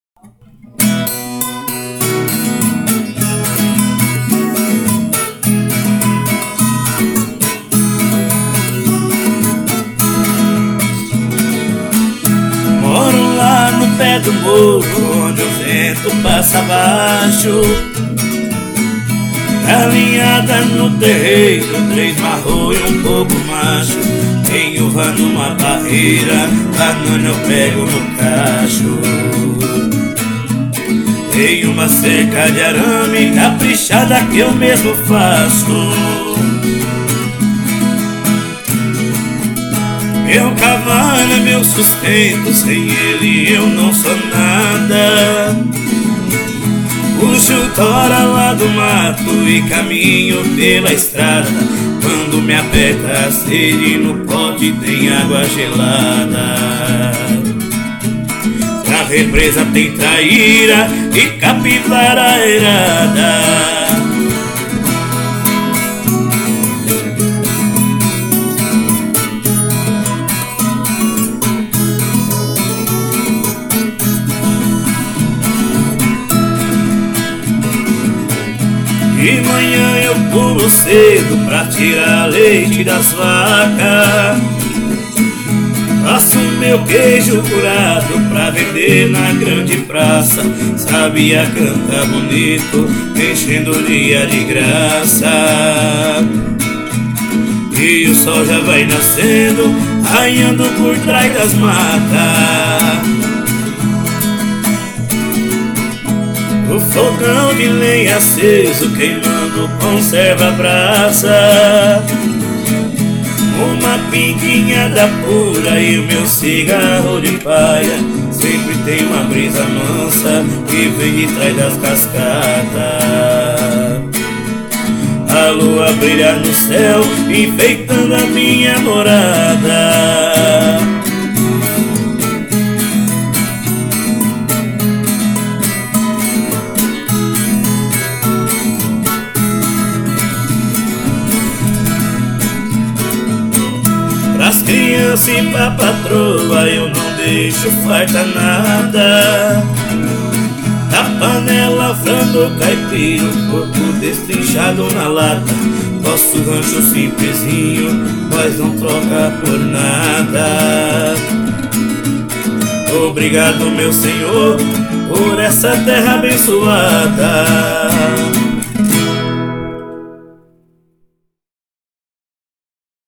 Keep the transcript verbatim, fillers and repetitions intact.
Moro lá no pé do morro, onde o vento passa abaixo. Alinhada no terreiro, três marrom e um pouco macho. Tem uva numa barreira, banana eu pego no cacho. Tem uma cerca de arame caprichada que eu mesmo faço. Meu cavalo é meu sustento, sem ele eu não sou nada. Puxo tora lá do mato e caminho pela estrada. Quando me aperta a sede, no pote tem água gelada. Na represa tem traíra e capivara airada. De manhã eu pulo cedo pra tirar leite das vacas. Faço meu queijo curado pra vender na grande praça. Sabia cantar bonito, enchendo o dia de graça. E o sol já vai nascendo, raiando por trás das matas. O fogão de lenha aceso queimando conserva a brasa. Uma pinguinha da pura e o meu cigarro de palha. Sempre tem uma brisa mansa que vem de trás das cascatas. A lua brilha no céu, enfeitando a minha morada. Pras crianças e pra patroa eu não deixo falta nada. Na panela, frango caipira, corpo destrinchado na lata. Nosso rancho simplesinho, nós não troca por nada. Obrigado, meu Senhor, por essa terra abençoada.